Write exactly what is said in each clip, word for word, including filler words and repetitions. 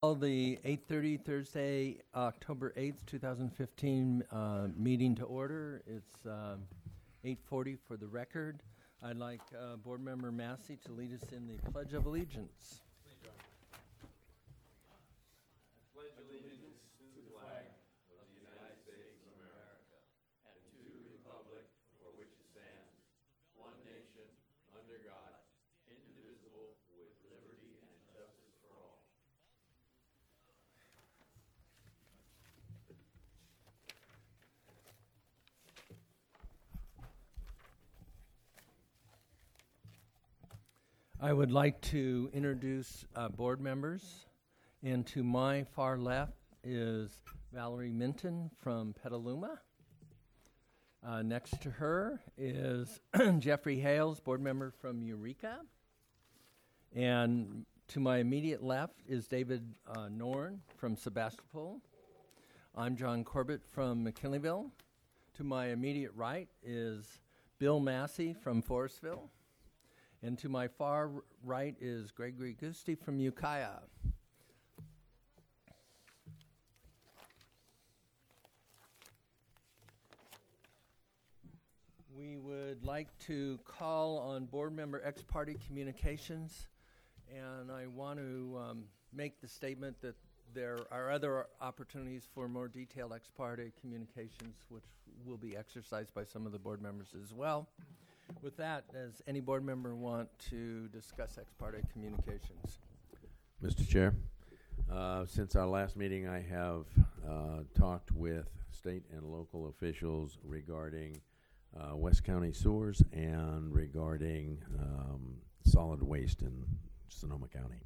Call the eight thirty Thursday, October eighth, twenty fifteen uh, meeting to order. It's um, eight forty for the record. I'd like uh, Board Member Massey to lead us in the Pledge of Allegiance. Pledge allegiance to the flag of the United States of America and to the republic for which it stands, one nation, under God, indivisible, with liberty and justice for all. I would like to introduce uh, board members. And to my far left is Valerie Minton from Petaluma. Uh, next to her is Jeffrey Hales, board member from Eureka. And to my immediate left is David uh, Norn from Sebastopol. I'm John Corbett from McKinleyville. To my immediate right is Bill Massey from Forestville. And to my far r- right is Gregory Gusti from Ukiah. We would like to call on board member ex parte communications, and I want to um, make the statement that there are other opportunities for more detailed ex parte communications, which will be exercised by some of the board members as well. With that, does any board member want to discuss ex parte communications? Mister Chair, uh, since our last meeting, I have uh, talked with state and local officials regarding uh, West County sewers and regarding um, solid waste in Sonoma County.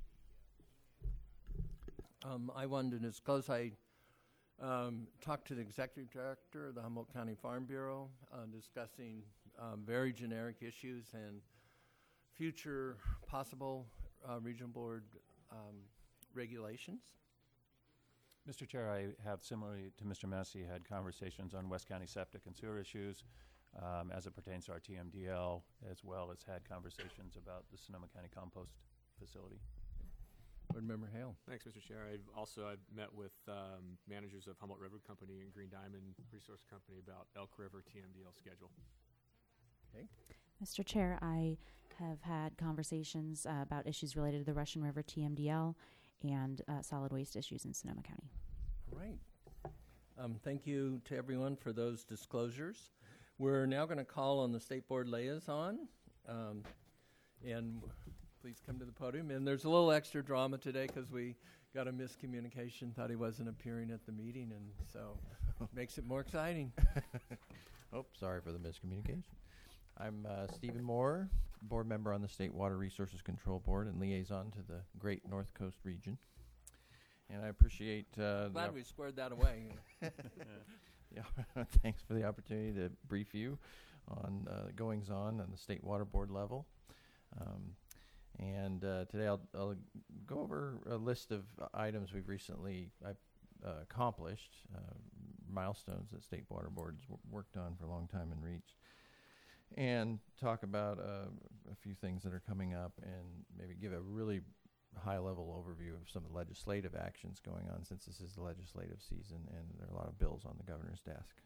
Um, I wanted to disclose I um, talked to the executive director of the Humboldt County Farm Bureau uh, discussing um, very generic issues and future possible uh, regional board um, regulations. Mister Chair, I have, similarly to Mister Massey, had conversations on West County septic and sewer issues um, as it pertains to our T M D L, as well as had conversations about the Sonoma County compost facility. Board Member Hale. Thanks, Mister Chair. I've also I've met with um, managers of Humboldt River Company and Green Diamond Resource Company about Elk River T M D L schedule. Okay. Mister Chair, I have had conversations uh, about issues related to the Russian River T M D L and uh, solid waste issues in Sonoma County. All right. Um, thank you to everyone for those disclosures. We're now going to call on the State Board liaison. Um, and please come to the podium. And there's a little extra drama today because we got a miscommunication, thought he wasn't appearing at the meeting, and so makes it more exciting. Oh, sorry for the miscommunication. I'm uh, Stephen Moore, board member on the State Water Resources Control Board and liaison to the Great North Coast region. And I appreciate... Uh, Glad we squared that away. Yeah, thanks for the opportunity to brief you on uh, goings-on on the State Water Board level. Um, and uh, today I'll, I'll go over a list of uh, items we've recently I've, uh, accomplished, uh, milestones that State Water Board's w- worked on for a long time and reached, and talk about uh, a few things that are coming up and maybe give a really high-level overview of some of the legislative actions going on, since this is the legislative season and there are a lot of bills on the governor's desk.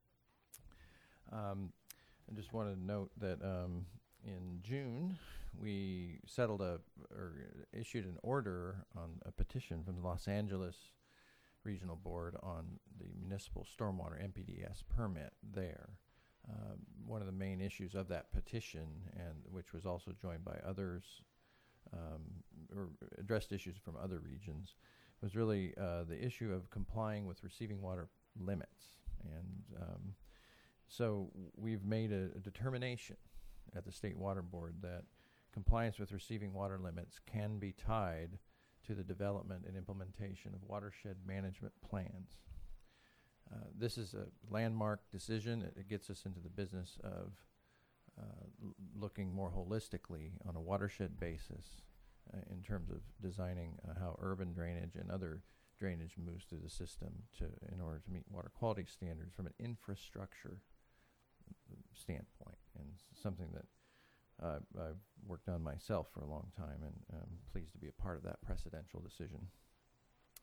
Um, I just want to note that um, in June, we settled a, or issued an order on a petition from the Los Angeles Regional Board on the municipal stormwater M P D S permit there. Um, one of the main issues of that petition, and which was also joined by others, um, or addressed issues from other regions, was really uh, the issue of complying with receiving water limits. And um, so we've made a, a determination at the State Water Board that compliance with receiving water limits can be tied to the development and implementation of watershed management plans. Uh, this is a landmark decision. It, it gets us into the business of uh, l- looking more holistically on a watershed basis uh, in terms of designing uh, how urban drainage and other drainage moves through the system to in order to meet water quality standards from an infrastructure standpoint, and something that uh, I've worked on myself for a long time, and I'm pleased to be a part of that precedential decision.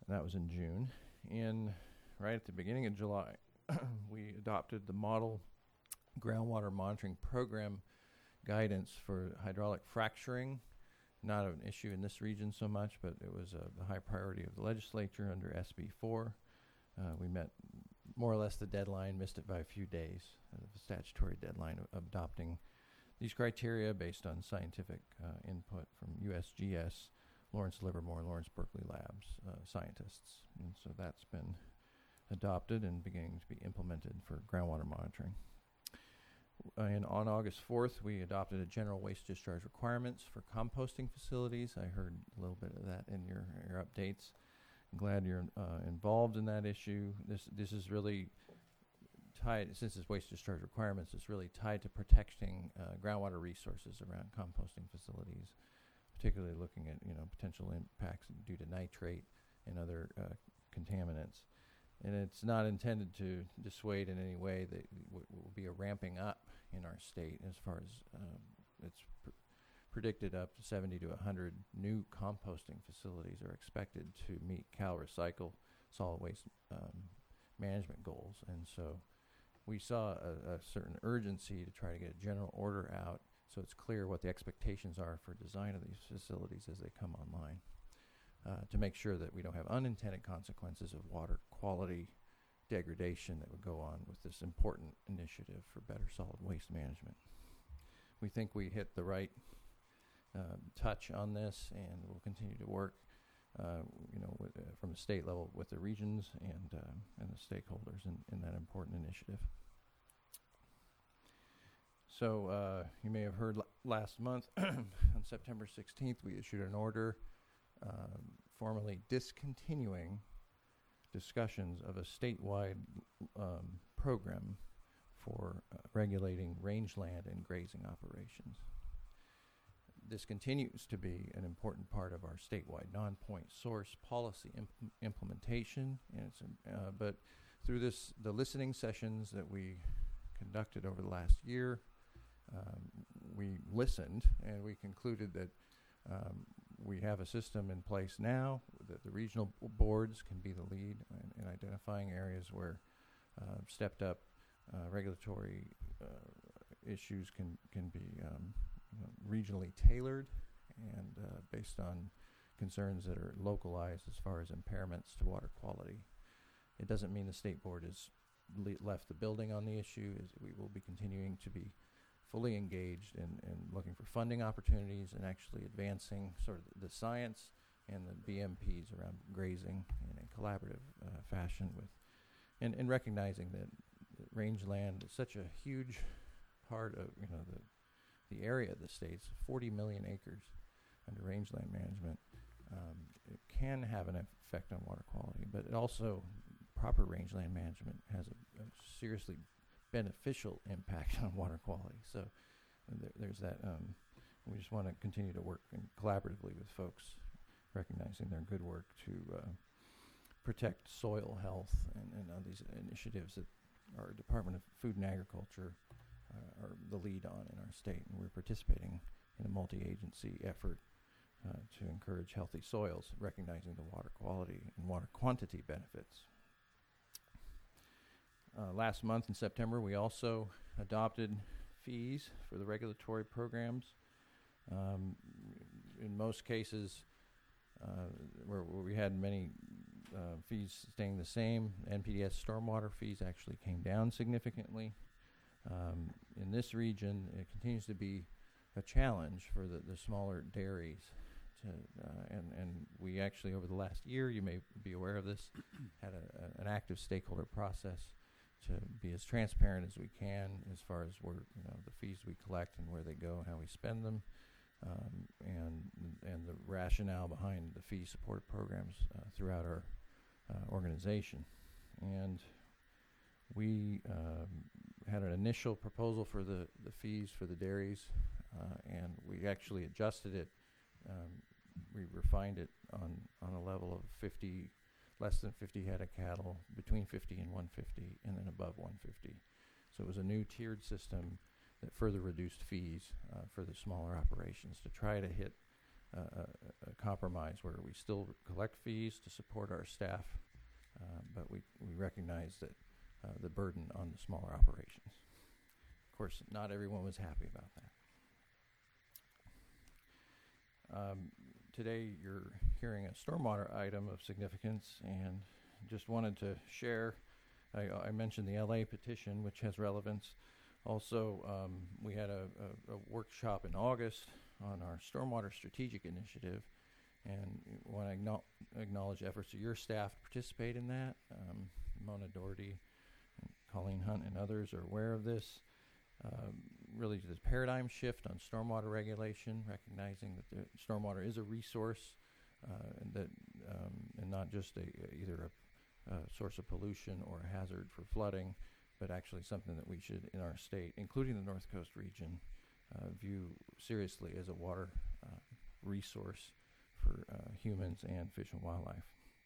that was in June. In right at the beginning of July, we adopted the model groundwater monitoring program guidance for hydraulic fracturing. Not an issue in this region so much, but it was a, a high priority of the legislature under S B four. Uh, we met more or less the deadline, missed it by a few days, uh, the statutory deadline of adopting these criteria based on scientific uh, input from U S G S, Lawrence Livermore, Lawrence Berkeley Labs uh, scientists. And so that's been adopted and beginning to be implemented for groundwater monitoring. Uh, and on August fourth, we adopted a general waste discharge requirements for composting facilities. I heard a little bit of that in your, your updates. I'm glad you're uh, involved in that issue. This this is really tied, since it's waste discharge requirements, it's really tied to protecting uh, groundwater resources around composting facilities, particularly looking at, you know, potential impacts due to nitrate and other uh, contaminants. And it's not intended to dissuade in any way that w- will be a ramping up in our state as far as um, it's pr- predicted up to seventy to one hundred new composting facilities are expected to meet CalRecycle solid waste um, management goals. And so we saw a, a certain urgency to try to get a general order out so it's clear what the expectations are for design of these facilities as they come online. Uh, to make sure that we don't have unintended consequences of water quality degradation that would go on with this important initiative for better solid waste management. We think we hit the right uh, touch on this, and we'll continue to work, uh, you know, with, uh, from the state level with the regions and uh, and the stakeholders in, in that important initiative. So uh, you may have heard l- last month on September sixteenth, we issued an order Um, formally discontinuing discussions of a statewide um, program for uh, regulating rangeland and grazing operations. This continues to be an important part of our statewide non-point source policy imp- implementation, and it's, um, uh, but through this, the listening sessions that we conducted over the last year, um, we listened and we concluded that um, we have a system in place now that the regional b- boards can be the lead in, in identifying areas where uh, stepped up uh, regulatory uh, issues can, can be um, you know, regionally tailored and uh, based on concerns that are localized as far as impairments to water quality. It doesn't mean the state board has le- left the building on the issue. Is we will be continuing to be fully engaged in, in looking for funding opportunities and actually advancing sort of the science and the B M Ps around grazing in a collaborative uh, fashion with, and, and recognizing that, that rangeland is such a huge part of, you know, the the area of the states, forty million acres under rangeland management. Um, it can have an effect on water quality, but it also, proper rangeland management has a, a seriously beneficial impact on water quality. So there, there's that. Um, we just want to continue to work in collaboratively with folks, recognizing their good work to uh, protect soil health and, and uh, these initiatives that our Department of Food and Agriculture uh, are the lead on in our state. And we're participating in a multi-agency effort uh, to encourage healthy soils, recognizing the water quality and water quantity benefits. Uh, last month in September, we also adopted fees for the regulatory programs. Um, in most cases, uh, where, where we had many uh, fees staying the same, N P D S stormwater fees actually came down significantly. Um, in this region, it continues to be a challenge for the, the smaller dairies. To, uh, and, and we actually, over the last year, you may be aware of this, had a, a, an active stakeholder process to be as transparent as we can as far as where, you know, the fees we collect and where they go and how we spend them, um, and and the rationale behind the fee support programs uh, throughout our uh, organization. And we um, had an initial proposal for the, the fees for the dairies, uh, and we actually adjusted it. Um, we refined it on, on a level of fifty less than fifty head of cattle, between fifty and one fifty, and then above one fifty. So it was a new tiered system that further reduced fees uh, for the smaller operations to try to hit a, a, a compromise where we still collect fees to support our staff, uh, but we, we recognize that uh, the burden on the smaller operations. Of course, not everyone was happy about that. Um, today, you're hearing a stormwater item of significance, and just wanted to share. I, I mentioned the L A petition, which has relevance. Also, um, we had a, a, a workshop in August on our Stormwater Strategic Initiative, and want to acknowledge efforts of your staff to participate in that. Um, Mona Doherty, and Colleen Hunt, and others are aware of this. Um, really, the paradigm shift on stormwater regulation, recognizing that the stormwater is a resource, uh, and that um, and not just a, either a, a source of pollution or a hazard for flooding, but actually something that we should, in our state, including the North Coast region, uh, view seriously as a water uh, resource for uh, humans and fish and wildlife.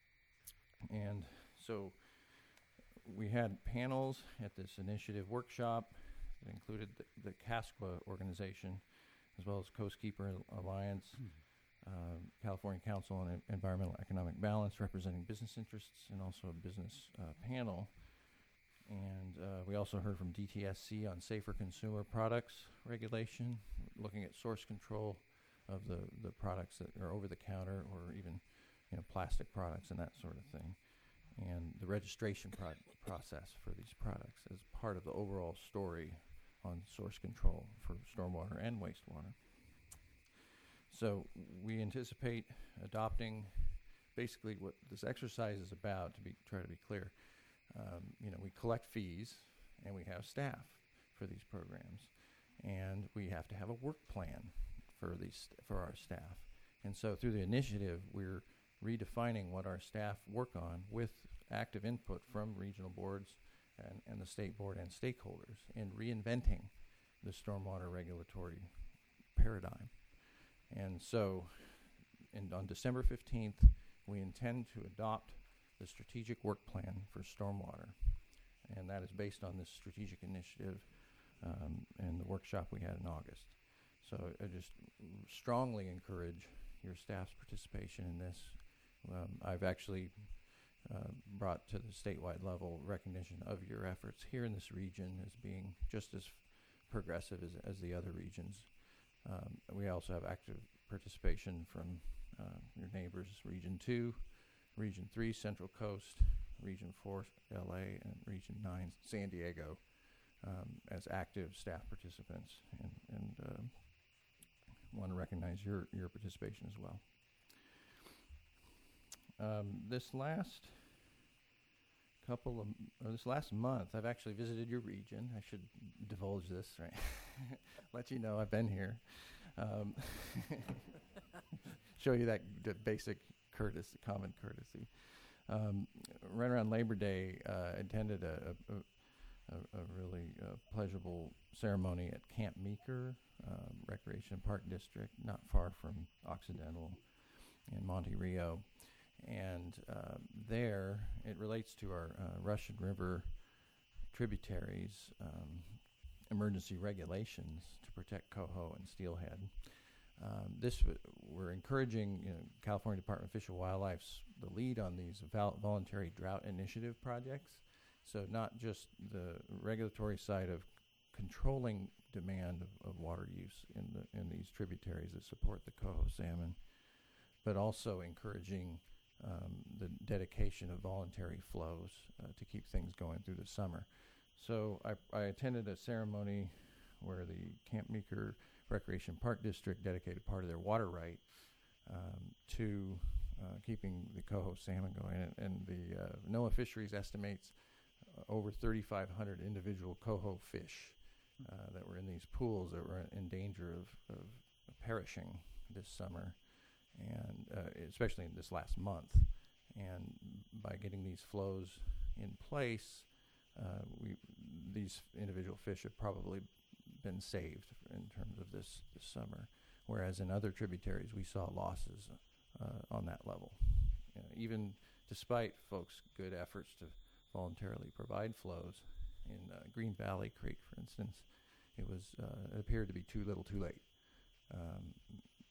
And so we had panels at this initiative workshop that included the, the CASQUA organization, as well as Coastkeeper Alliance, uh, California Council on En- Environmental Economic Balance, representing business interests, and also a business uh, panel. And uh, we also heard from D T S C on safer consumer products regulation, looking at source control of the, the products that are over the counter, or even, you know, plastic products and that sort of thing, and the registration pro- process for these products as part of the overall story on source control for stormwater and wastewater. So we anticipate adopting basically what this exercise is about. To be try to be clear, um, you know, we collect fees and we have staff for these programs, and we have to have a work plan for these st- for our staff. And so through the initiative, we're redefining what our staff work on with active input from regional boards and, and the state board and stakeholders, in reinventing the stormwater regulatory paradigm. And so in, on December fifteenth, we intend to adopt the strategic work plan for stormwater. And that is based on this strategic initiative um, and the workshop we had in August. So I just strongly encourage your staff's participation in this. Um, I've actually uh, brought to the statewide level recognition of your efforts here in this region as being just as progressive as, as the other regions. Um, we also have active participation from uh, your neighbors, Region two, Region three, Central Coast, Region four, L A, and Region nine, San Diego, um, as active staff participants, and, and uh, want to recognize your, your participation as well. Um, this last couple of, or this last month, I've actually visited your region. I should divulge this, right? Let you know I've been here. Um, show you that d- basic courtesy, common courtesy. Um, right around Labor Day, uh, attended a, a, a, a really uh, pleasurable ceremony at Camp Meeker, uh, Recreation Park District, not far from Occidental in Monte Rio. And uh, there, it relates to our uh, Russian River tributaries um, emergency regulations to protect coho and steelhead. Um, this w- we're encouraging, you know, California Department of Fish and Wildlife's the lead on these val- voluntary drought initiative projects. So not just the regulatory side of controlling demand of, of water use in the in these tributaries that support the coho salmon, but also encouraging um, the dedication of voluntary flows uh, to keep things going through the summer. So I, I attended a ceremony where the Camp Meeker Recreation Park District dedicated part of their water right um, to uh, keeping the coho salmon going. And, and the uh, NOAA Fisheries estimates uh, over thirty-five hundred individual coho fish uh, that were in these pools that were in danger of, of perishing this summer, and uh, especially in this last month. And by getting these flows in place, uh, we these individual fish have probably been saved in terms of this, this summer, whereas in other tributaries we saw losses uh, on that level. Uh, even despite folks' good efforts to voluntarily provide flows in uh, Green Valley Creek, for instance, it was uh, it appeared to be too little, too late. Um,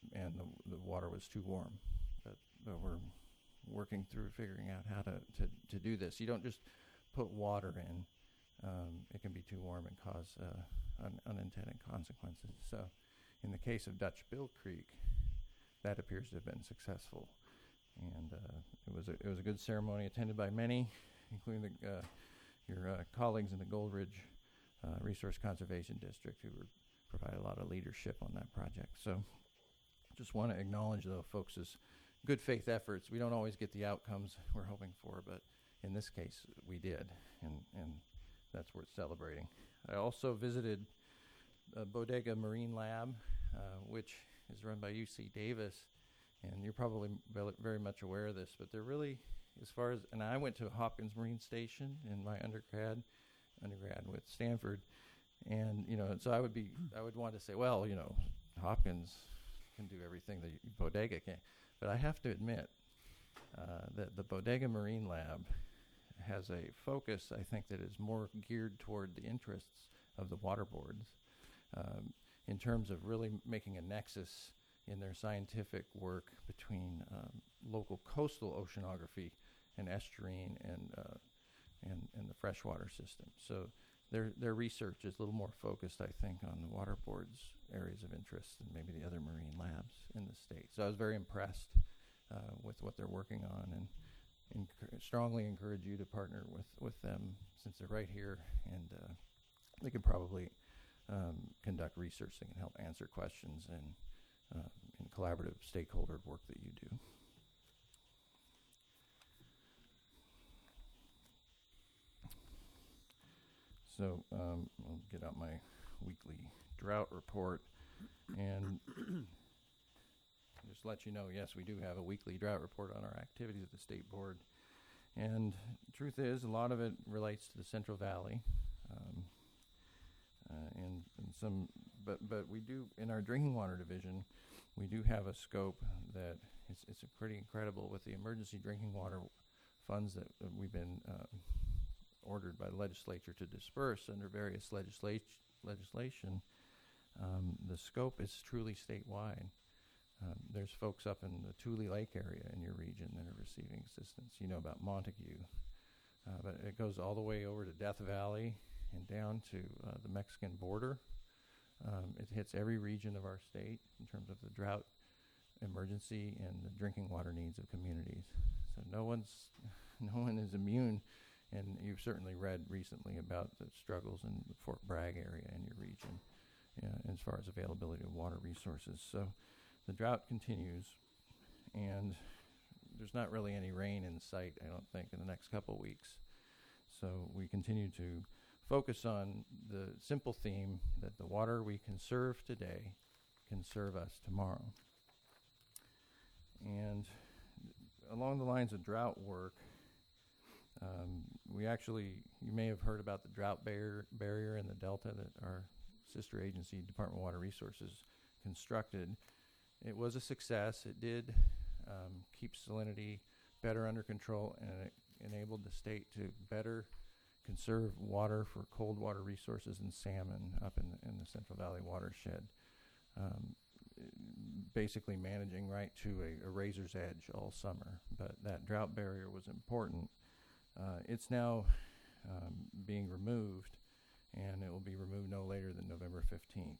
and the, the water was too warm. But, but we're working through figuring out how to, to, to do this. You don't just put water in. Um, it can be too warm and cause uh, un- unintended consequences. So in the case of Dutch Bill Creek, that appears to have been successful. And uh, it was a, it was a good ceremony attended by many, including the, uh, your uh, colleagues in the Gold Ridge uh, Resource Conservation District, who were, provided a lot of leadership on that project. So just want to acknowledge, though, folks' good faith efforts. We don't always get the outcomes we're hoping for, but in this case, we did, and, and that's worth celebrating. I also visited uh, Bodega Marine Lab, uh, which is run by U C Davis, and you're probably vel- very much aware of this, but they're really, as far as, and I went to Hopkins Marine Station in my undergrad, undergrad with Stanford, and, you know, so I would be, I would want to say, well, you know, Hopkins can do everything that Bodega can, but I have to admit uh, that the Bodega Marine Lab has a focus, I think, that is more geared toward the interests of the water boards, um, in terms of really m- making a nexus in their scientific work between um, local coastal oceanography and estuarine and, uh, and and the freshwater system. So their their research is a little more focused, I think, on the water board's areas of interest than maybe the other marine labs in the state. So I was very impressed uh, with what they're working on, and enc- strongly encourage you to partner with, with them, since they're right here, and uh, they could probably um, conduct research that can help answer questions and uh, in collaborative stakeholder work that you do. So um, I'll get out my weekly drought report and just let you know, yes, we do have a weekly drought report on our activities at the State Board. And the truth is, a lot of it relates to the Central Valley. Um, uh, and, and some, but, but we do, in our drinking water division, we do have a scope that it's, it's a pretty incredible with the emergency drinking water funds that uh, we've been uh, ordered by the legislature to disperse under various legislat- legislation. Um, the scope is truly statewide. Um, there's folks up in the Tule Lake area in your region that are receiving assistance. You know about Montague. Uh, but it goes all the way over to Death Valley and down to uh, the Mexican border. Um, it hits every region of our state in terms of the drought emergency and the drinking water needs of communities. So no one's, no one is immune. And you've certainly read recently about the struggles in the Fort Bragg area in your region uh, as far as availability of water resources. So the drought continues, and there's not really any rain in sight, I don't think, in the next couple of weeks. So we continue to focus on the simple theme that the water we conserve today can serve us tomorrow. And along the lines of drought work, um, we actually, you may have heard about the drought barrier, barrier in the Delta that our sister agency, Department of Water Resources, constructed. It was a success. It did um, keep salinity better under control, and it enabled the state to better conserve water for cold water resources and salmon up in the, in the Central Valley watershed. Um, basically managing right to a, a razor's edge all summer. But that drought barrier was important. Uh, it's now um, being removed, and it will be removed no later than November fifteenth.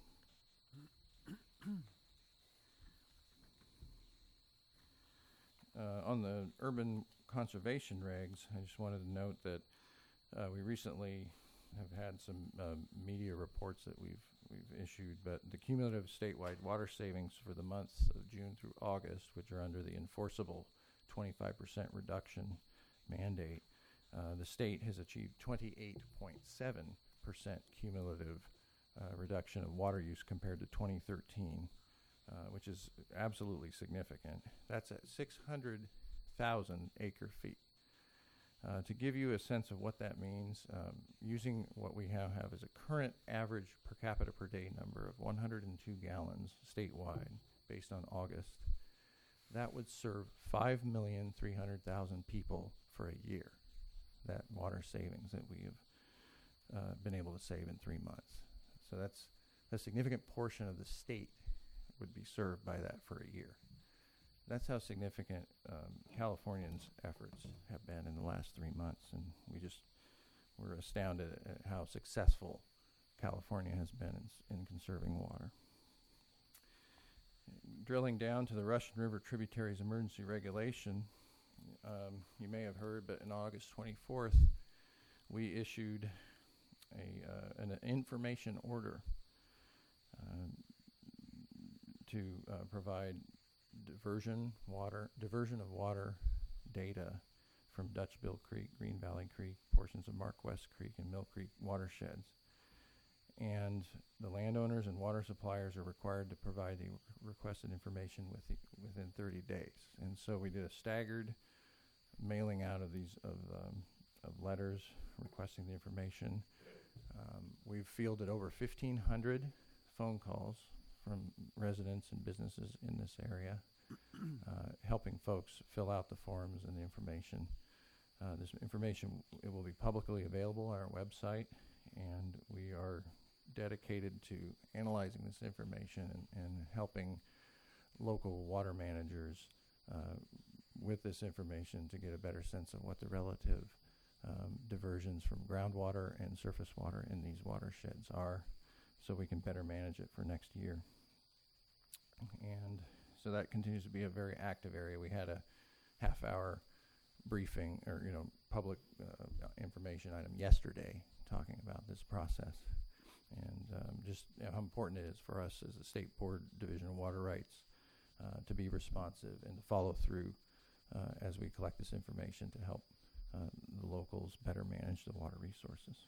Uh, on the urban conservation regs, I just wanted to note that uh, we recently have had some uh, media reports that we've we've issued, but the cumulative statewide water savings for the months of June through August, which are under the enforceable twenty-five percent reduction mandate, uh, the state has achieved twenty-eight point seven percent cumulative uh, reduction of water use compared to twenty thirteen. Uh, which is absolutely significant. That's at six hundred thousand acre feet. Uh, to give you a sense of what that means, um, using what we have, have as a current average per capita per day number of one hundred two gallons statewide based on August, that would serve five million three hundred thousand people for a year, that water savings that we have uh, been able to save in three months. So that's a significant portion of the state would be served by that for a year. That's how significant um, Californians' efforts have been in the last three months, and we just we're astounded at how successful California has been in, s- in conserving water. Drilling down to the Russian River Tributaries Emergency Regulation, um, you may have heard, but on August twenty-fourth, we issued a uh, an information order um, to uh, provide diversion water diversion of water data from Dutchbill Creek, Green Valley Creek, portions of Mark West Creek, and Mill Creek watersheds. And the landowners and water suppliers are required to provide the requested information with the, within thirty days. And so we did a staggered mailing out of these of um, of letters requesting the information. Um, we've fielded over fifteen hundred phone calls from residents and businesses in this area, uh, helping folks fill out the forms and the information. Uh, this information, it will be publicly available on our website, and we are dedicated to analyzing this information and, and helping local water managers uh, with this information to get a better sense of what the relative um, diversions from groundwater and surface water in these watersheds are, so we can better manage it for next year. And so that continues to be a very active area. We had a half hour briefing or, you know, public uh, information item yesterday talking about this process and um, just you know, how important it is for us as a State Board Division of Water Rights uh, to be responsive and to follow through uh, as we collect this information to help uh, the locals better manage the water resources.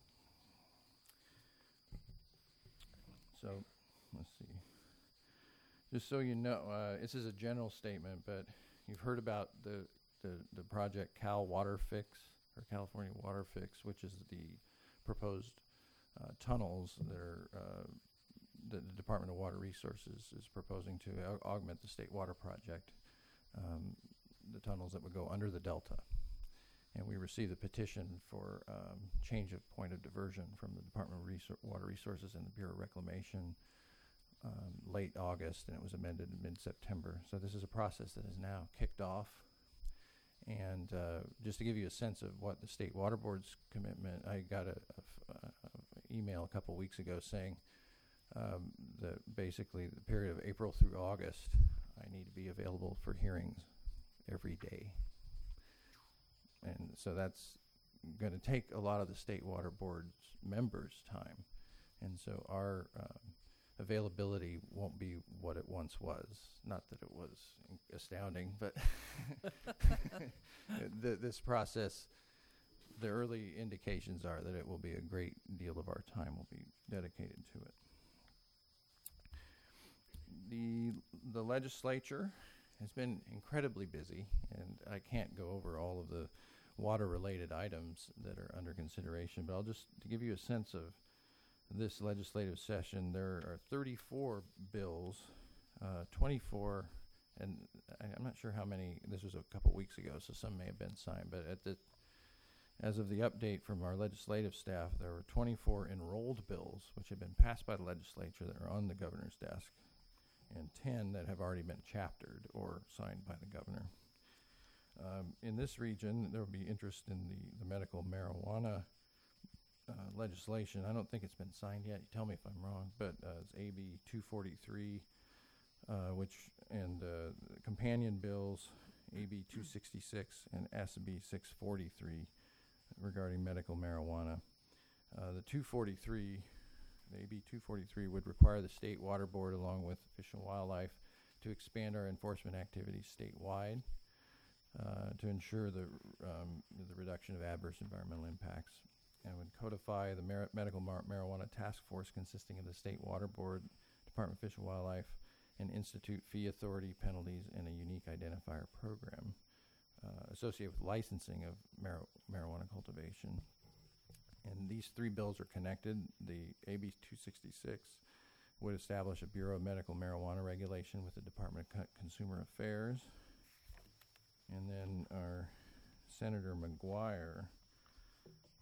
So, let's see. Just so you know, uh, this is a general statement, but you've heard about the, the, the project Cal Water Fix, or California Water Fix, which is the proposed uh, tunnels that are, uh, that the Department of Water Resources is proposing to au- augment the State Water Project, um, the tunnels that would go under the Delta. And we received a petition for um, change of point of diversion from the Department of Resor- Water Resources and the Bureau of Reclamation um, late August, and it was amended in mid-September. So this is a process that is now kicked off. And uh, just to give you a sense of what the State Water Board's commitment, I got a, a, f- a email a couple weeks ago saying um, that basically the period of April through August, I need to be available for hearings every day. And so that's going to take a lot of the State Water Board's members' time. And so our um, availability won't be what it once was. Not that it was astounding, but th- this process, the early indications are that it will be a great deal of our time will be dedicated to it. The, the legislature has been incredibly busy, and I can't go over all of the water-related items that are under consideration, but I'll just to give you a sense of this legislative session, there are thirty-four bills, uh, twenty-four, and I, I'm not sure how many, this was a couple weeks ago, so some may have been signed, but at the, as of the update from our legislative staff, there were twenty-four enrolled bills, which have been passed by the legislature that are on the governor's desk, and ten that have already been chaptered or signed by the governor. Um, in this region, there will be interest in the, the medical marijuana uh, legislation. I don't think it's been signed yet. You tell me if I'm wrong, but uh, it's A B two forty-three, uh, which and uh, the companion bills A B two sixty-six and S B six forty-three regarding medical marijuana. Uh, the two forty-three, the A B two forty-three would require the State Water Board, along with Fish and Wildlife, to expand our enforcement activities statewide. Uh, to ensure the um, the reduction of adverse environmental impacts, and would codify the Mer- medical mar- marijuana task force consisting of the State Water Board, Department of Fish and Wildlife, and institute fee authority, penalties, and a unique identifier program uh, associated with licensing of mar- marijuana cultivation. And these three bills are connected. The A B two sixty-six would establish a Bureau of Medical Marijuana Regulation with the Department of Co- Consumer Affairs. And then our Senator McGuire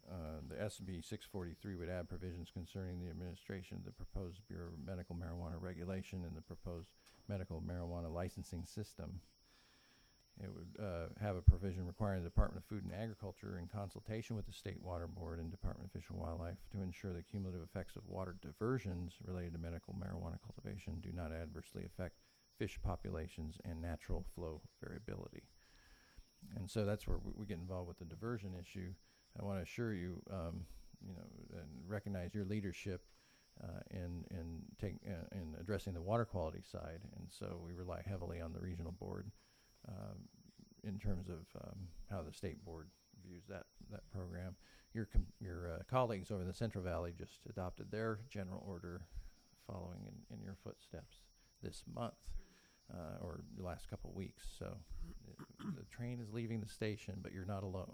uh, the S B six forty-three would add provisions concerning the administration of the proposed Bureau of Medical Marijuana Regulation and the proposed medical marijuana licensing system. It would uh, have a provision requiring the Department of Food and Agriculture, in consultation with the State Water Board and Department of Fish and Wildlife, to ensure the cumulative effects of water diversions related to medical marijuana cultivation do not adversely affect fish populations and natural flow variability. And so that's where we, we get involved with the diversion issue. I want to assure you, um, you know, and recognize your leadership uh, in in take uh, in addressing the water quality side. And so we rely heavily on the regional board um, in terms of um, how the state board views that that program. Your com your uh, colleagues over in the Central Valley just adopted their general order, following in, in your footsteps this month. Uh, or the last couple of weeks. So it, the train is leaving the station, but you're not alone.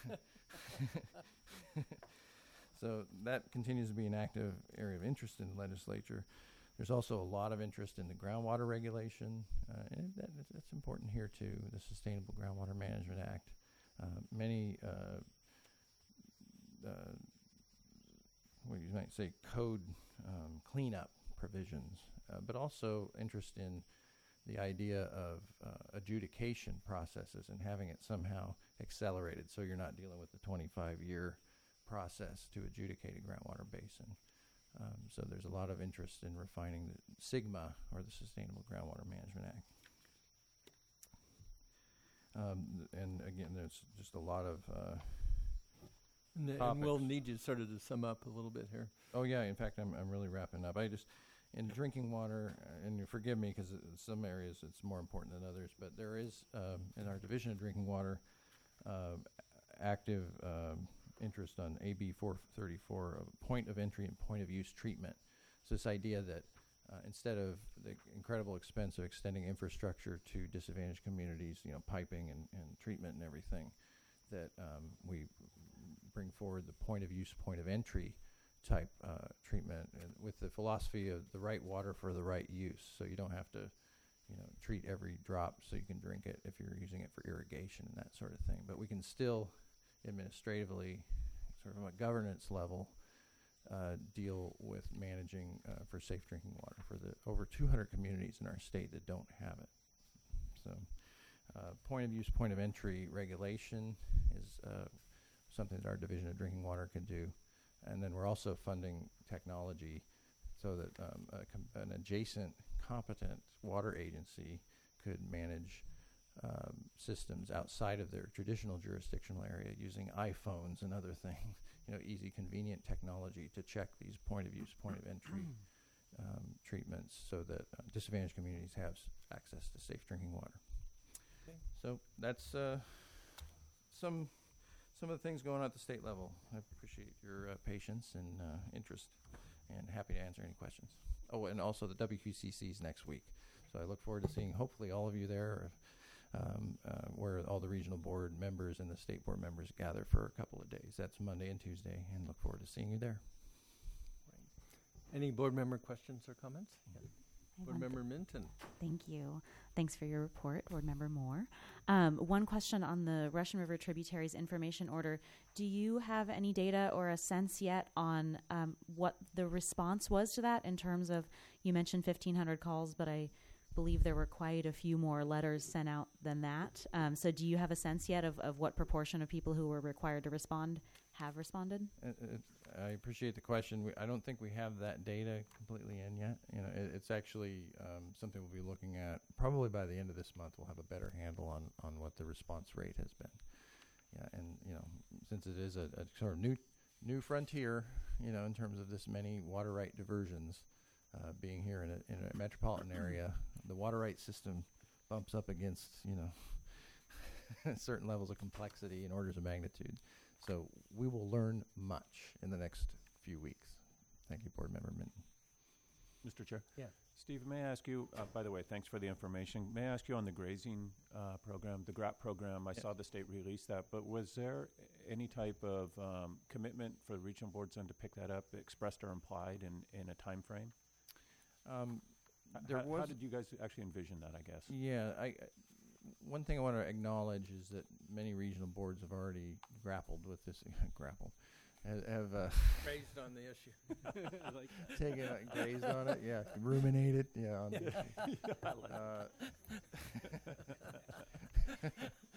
So that continues to be an active area of interest in the legislature. There's also a lot of interest in the groundwater regulation, uh, and that, that's important here too, the Sustainable Groundwater Management Act. Uh, many, uh, uh, what you might say, code um, cleanup provisions, uh, but also interest in the idea of uh, adjudication processes and having it somehow accelerated, so you're not dealing with the twenty-five year process to adjudicate a groundwater basin. Um, so there's a lot of interest in refining the SGMA, or the Sustainable Groundwater Management Act. Um, th and again, there's just a lot of uh, And, the- and we'll topics. need you sort of to sum up a little bit here. Oh yeah, in fact, I'm I'm really wrapping up. I just in drinking water, uh, and you forgive me because in some areas it's more important than others, but there is um, in our division of drinking water uh, active um, interest on A B four thirty-four, of point of entry and point of use treatment. So this idea that uh, instead of the incredible expense of extending infrastructure to disadvantaged communities, you know, piping and, and treatment and everything, that um, we bring forward the point of use, point of entry type uh, treatment, and with the philosophy of the right water for the right use. So you don't have to, you know, treat every drop so you can drink it if you're using it for irrigation and that sort of thing. But we can still administratively, sort of on a governance level, uh, deal with managing uh, for safe drinking water for the over two hundred communities in our state that don't have it. So uh, point of use, point of entry regulation is uh, something that our Division of Drinking Water can do. And then we're also funding technology so that um, a com an adjacent competent water agency could manage um, systems outside of their traditional jurisdictional area using iPhones and other things, you know, easy, convenient technology to check these point of use, point of entry um, treatments so that uh, disadvantaged communities have s access to safe drinking water. Okay. So that's uh, some some of the things going on at the state level. I appreciate your uh, patience and uh, interest, and happy to answer any questions. Oh, and also the W Q C C is next week. So I look forward to seeing hopefully all of you there, um, uh, where all the regional board members and the state board members gather for a couple of days. That's Monday and Tuesday, and look forward to seeing you there. Any board member questions or comments? Yeah. I Board want Member Minton. Thank you. Thanks for your report, Board Member Moore. Um, one question on the Russian River Tributaries Information Order. Do you have any data or a sense yet on um, what the response was to that in terms of, you mentioned fifteen hundred calls, but I believe there were quite a few more letters sent out than that. Um, so do you have a sense yet of, of what proportion of people who were required to respond have responded? Uh, it, I appreciate the question. We, I don't think we have that data completely in yet. You know, it, it's actually um, something we'll be looking at probably by the end of this month. We'll have a better handle on on what the response rate has been. Yeah, and you know, since it is a, a sort of new new frontier, you know, in terms of this many water right diversions, uh, being here in a in a metropolitan area, the water right system bumps up against, you know, certain levels of complexity and orders of magnitude. So we will learn much in the next few weeks. Thank you, Board Member Minton. Mister Chair? Yeah. Steve, may I ask you, uh, by the way, thanks for the information. May I ask you on the grazing uh, program, the GRAP program, I Yeah. saw the state release that, but was there any type of um, commitment for the regional boards then to pick that up, expressed or implied in, in a time frame? Um, H- there how, was how did you guys actually envision that, I guess? Yeah, I, I- one thing I want to acknowledge is that many regional boards have already grappled with this, grappled, have, have uh, Raised on the issue. like, taken it and grazed on it. Yeah, ruminated. Yeah. On the issue. Uh,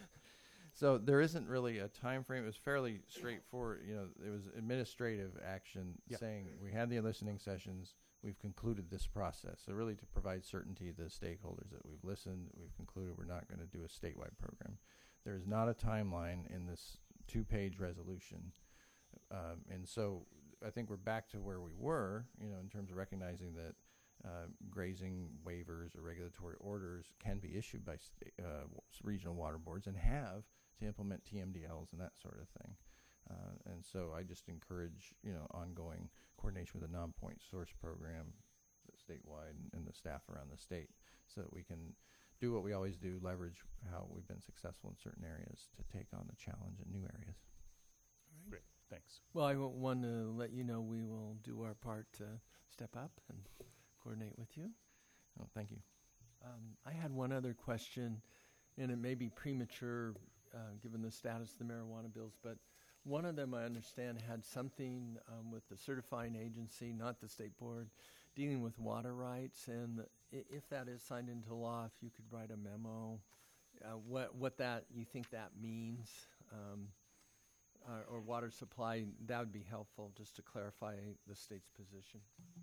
so there isn't really a time frame. It was fairly straightforward. You know, it was administrative action Yep. saying we had the listening sessions. We've concluded this process. So really to provide certainty to the stakeholders that we've listened, we've concluded we're not going to do a statewide program. There is not a timeline in this two-page resolution. Um, and so I think we're back to where we were, you know, in terms of recognizing that uh, grazing waivers or regulatory orders can be issued by sta- uh, w- regional water boards and have to implement T M D Ls and that sort of thing. Uh, and so I just encourage, you know, ongoing coordination with the non-point source program statewide and, and the staff around the state so that we can do what we always do, leverage how we've been successful in certain areas to take on the challenge in new areas. Great, thanks. Well, I w- want to let you know we will do our part to step up and coordinate with you. Oh, thank you. Um, I had one other question, and it may be premature uh, given the status of the marijuana bills, but one of them I understand had something um, with the certifying agency, not the state board, dealing with water rights. And I- if that is signed into law, if you could write a memo, uh, what what that you think that means, um, uh, or water supply, that would be helpful just to clarify the state's position.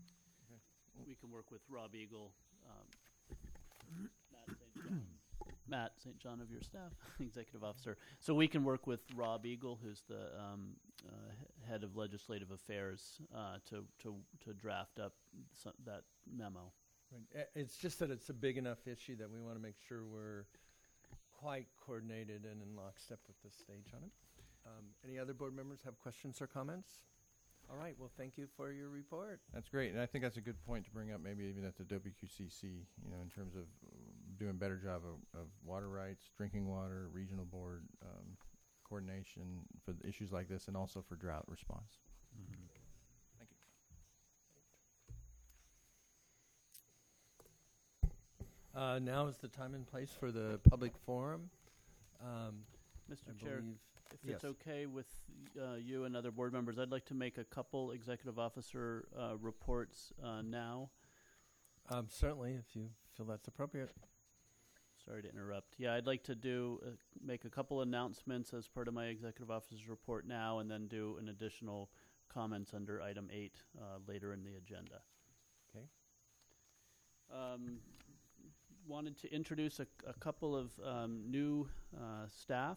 We can work with Rob Eagle, um, Matt Saint John, Matt Saint John of your staff, executive officer. So we can work with Rob Eagle, who's the um, uh, he- head of legislative affairs, uh, to to to draft up so that memo. Right. Uh, It's just that it's a big enough issue that we want to make sure we're quite coordinated and in lockstep with the stage on it. Um, any other board members have questions or comments? All right. Well, thank you for your report. That's great, and I think that's a good point to bring up, maybe even at the W Q C C, you know, in terms of uh, doing a better job of, of water rights, drinking water, regional board um, coordination for the issues like this, and also for drought response. Mm-hmm. Thank you. Uh, now is the time and place for the public forum. Um, Mister I Chair, believe- if yes. it's okay with uh, you and other board members, I'd like to make a couple executive officer uh, reports uh, now. Um, certainly, if you feel that's appropriate. Sorry to interrupt. Yeah, I'd like to do uh, make a couple announcements as part of my executive officer's report now, and then do an additional comments under item eight uh, later in the agenda. Okay. Um, wanted to introduce a, a couple of um, new uh, staff.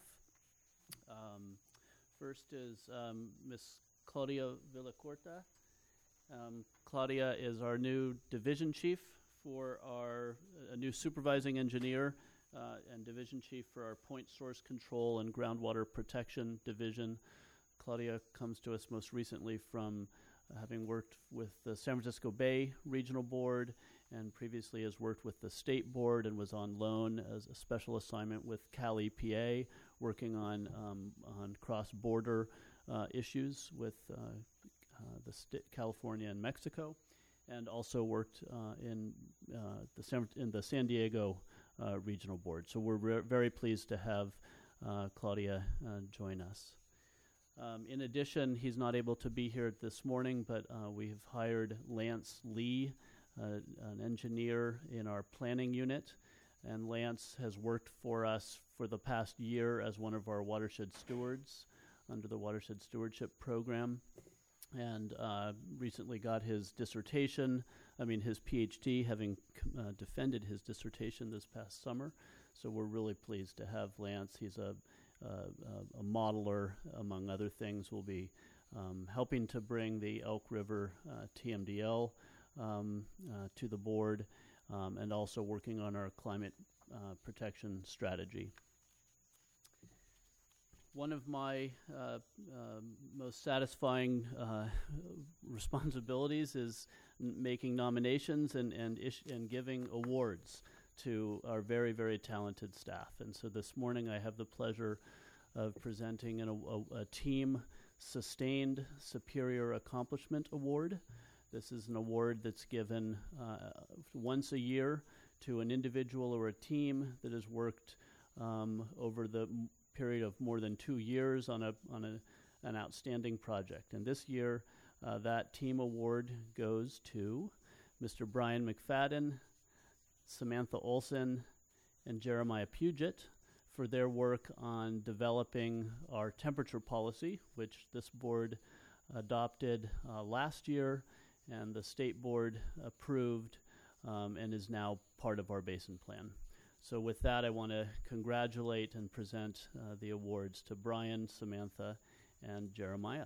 Um, first is um, Miss Claudia Villacorta. Um, Claudia is our new division chief for our uh, a new supervising engineer uh, and division chief for our point source control and groundwater protection division. Claudia comes to us most recently from uh, having worked with the San Francisco Bay Regional Board, and previously has worked with the state board and was on loan as a special assignment with Cal E P A, working on um, on cross-border uh, issues with uh, uh, the sta- California and Mexico, and also worked uh, in uh, the San, in the San Diego uh, Regional Board. So we're re- very pleased to have uh, Claudia uh, join us. Um, in addition, he's not able to be here this morning, but uh, we have hired Lance Lee, uh, an engineer in our planning unit, and Lance has worked for us for the past year as one of our watershed stewards under the Watershed Stewardship Program, and uh, recently got his dissertation, I mean his PhD, having c- uh, defended his dissertation this past summer. So we're really pleased to have Lance. He's a, uh, a modeler, among other things. Will be um, helping to bring the Elk River uh, T M D L um, uh, to the board, um, and also working on our climate uh, protection strategy. One of my uh, uh, most satisfying uh, responsibilities is n- making nominations and and, ish- and giving awards to our very, very talented staff. And so this morning I have the pleasure of presenting an, a, a team Sustained Superior Accomplishment Award. This is an award that's given uh, once a year to an individual or a team that has worked um, over the m- period of more than two years on a on a an outstanding project. And this year, uh, that team award goes to Mister Brian McFadden, Samantha Olson, and Jeremiah Puget for their work on developing our temperature policy, which this board adopted uh, last year and the state board approved um, and is now part of our basin plan. So with that, I want to congratulate and present uh, the awards to Brian, Samantha, and Jeremiah.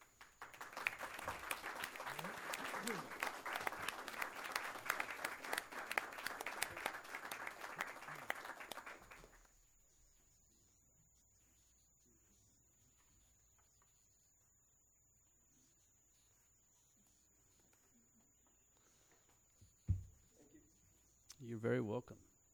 You're very welcome.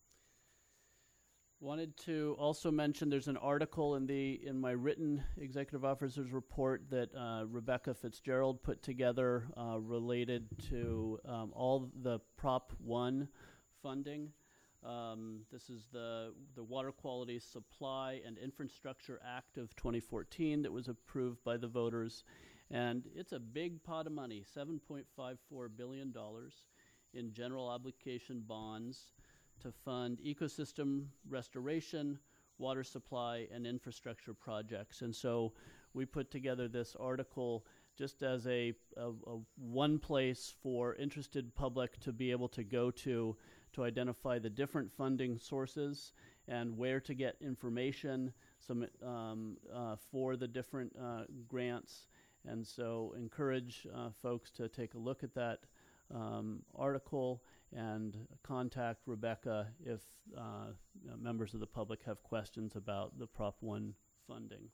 Wanted to also mention there's an article in the in my written executive officer's report that uh, Rebecca Fitzgerald put together uh, related to um, all the Prop one funding. Um, this is the the Water Quality Supply and Infrastructure Act of twenty fourteen that was approved by the voters, and it's a big pot of money, seven point five four billion dollars in general obligation bonds to fund ecosystem restoration, water supply, and infrastructure projects. And so we put together this article just as a, a, a one place for interested public to be able to go to to identify the different funding sources and where to get information some um, uh, for the different uh, grants. And so encourage uh, folks to take a look at that um, article and contact Rebecca if uh, members of the public have questions about the Prop one funding.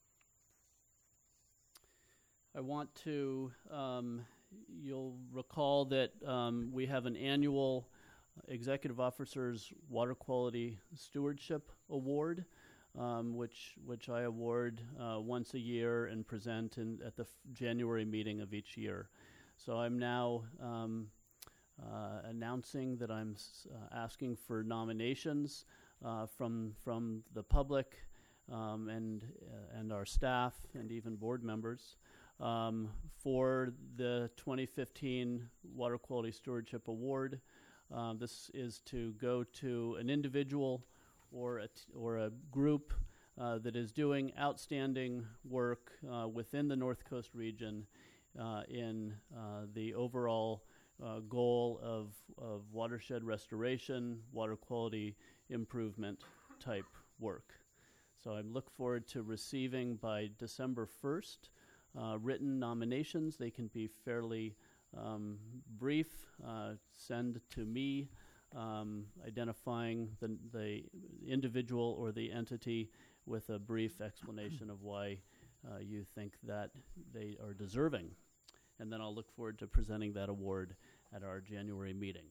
I want to, um, you'll recall that um, we have an annual Executive Officers Water Quality Stewardship Award, um, which which I award uh, once a year and present in, at the f January meeting of each year. So I'm now um, uh, announcing that I'm s uh, asking for nominations uh, from from the public um, and uh, and our staff and even board members um, for the twenty fifteen Water Quality Stewardship Award. Um, this is to go to an individual or a, t or a group uh, that is doing outstanding work uh, within the North Coast region uh, in uh, the overall uh, goal of, of watershed restoration, water quality improvement type work. So I look forward to receiving by December first uh, written nominations. They can be fairly Um, brief, uh, send to me, um, identifying the, the individual or the entity with a brief explanation of why uh, you think that they are deserving. And then I'll look forward to presenting that award at our January meeting.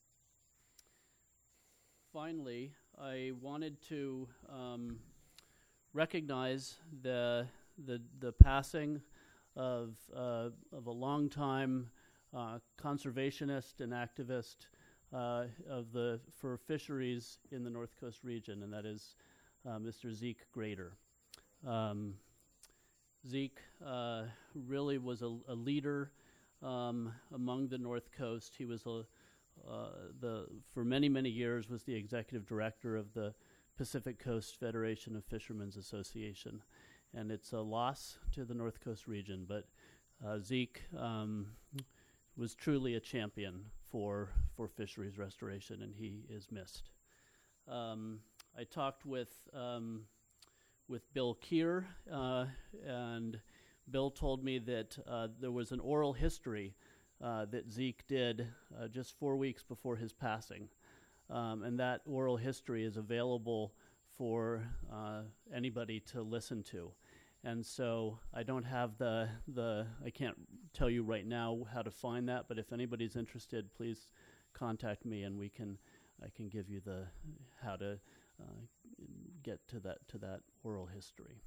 Finally, I wanted to um, recognize the, the, the passing of, uh, of a long time Uh, conservationist and activist uh, of the for fisheries in the North Coast region, and that is uh, Mister Zeke Grader. Um, Zeke uh, really was a, a leader um, among the North Coast. He was a, uh, the for many many years was the executive director of the Pacific Coast Federation of Fishermen's Association, and it's a loss to the North Coast region. But uh, Zeke Um, was truly a champion for for fisheries restoration, and he is missed. Um, I talked with um, with Bill Keir, uh, and Bill told me that uh, there was an oral history uh, that Zeke did uh, just four weeks before his passing, um, and that oral history is available for uh, anybody to listen to. And so I don't have the, the, I can't tell you right now how to find that, but if anybody's interested, please contact me and we can, I can give you the, how to uh, get to that, to that oral history.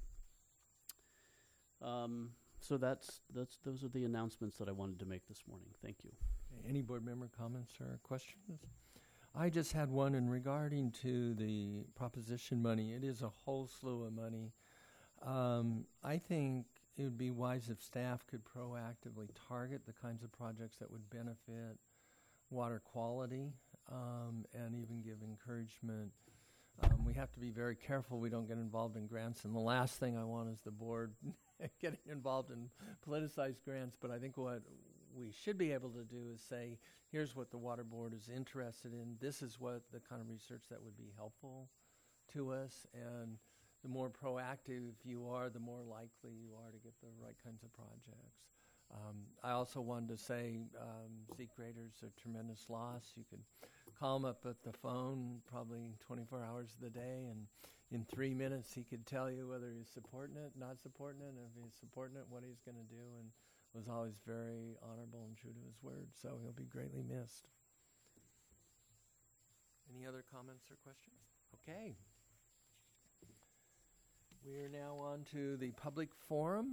Um, so that's, that's, those are the announcements that I wanted to make this morning. Thank you. Okay, any board member comments or questions? I just had one in regarding to the proposition money. It is a whole slew of money. Um, I think it would be wise if staff could proactively target the kinds of projects that would benefit water quality, um, and even give encouragement. Um, we have to be very careful we don't get involved in grants, and the last thing I want is the board getting involved in politicized grants, but I think what we should be able to do is say, here's what the water board is interested in, this is what the kind of research that would be helpful to us, and the more proactive you are, the more likely you are to get the right kinds of projects. Um, I also wanted to say um, Zeke Rader's a tremendous loss. You could call him up at the phone probably twenty-four hours of the day, and in three minutes he could tell you whether he's supporting it, not supporting it, and if he's supporting it, what he's going to do, and was always very honorable and true to his word, so he'll be greatly missed. Any other comments or questions? Okay. We are now on to the public forum.